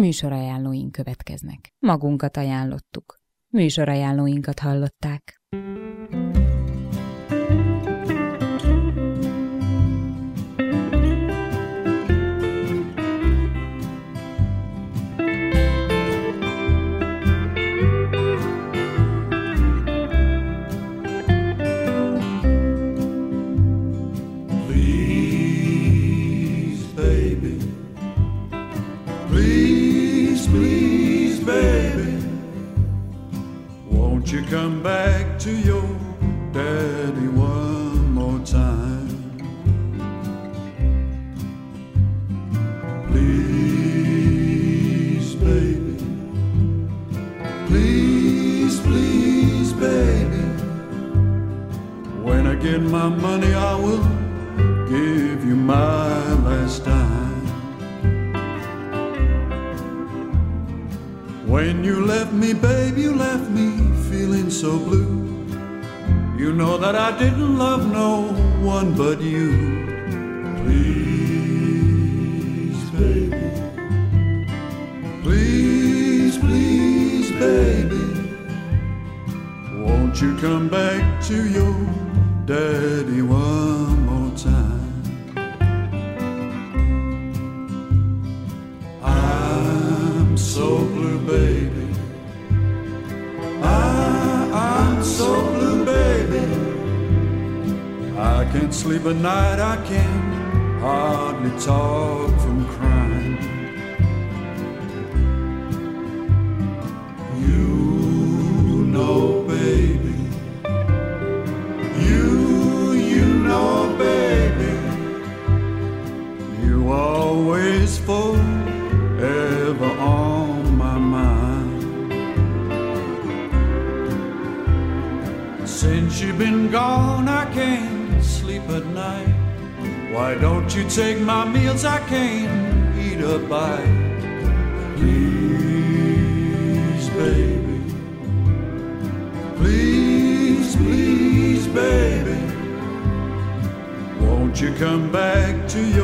Műsorajánlóink következnek. Magunkat ajánlottuk. Műsorajánlóinkat hallották. You come back to your daddy one more time. Please, baby. Please, please, baby. When I get my money, I will give you my last dime. When you left me, babe, you left me feeling so blue. You know that I didn't love no one but you. Please, baby. Please, please, baby. Won't you come back to your daddy one more time? I'm so blue, baby. I'm so blue, baby. I can't sleep at night, I can hardly talk from crying. You know, baby. You know, baby. You always forever on my mind. Since you've been gone, I can't sleep at night. Why don't you take my meals? I can't eat a bite. Please, baby. Please, please, baby. Won't you come back to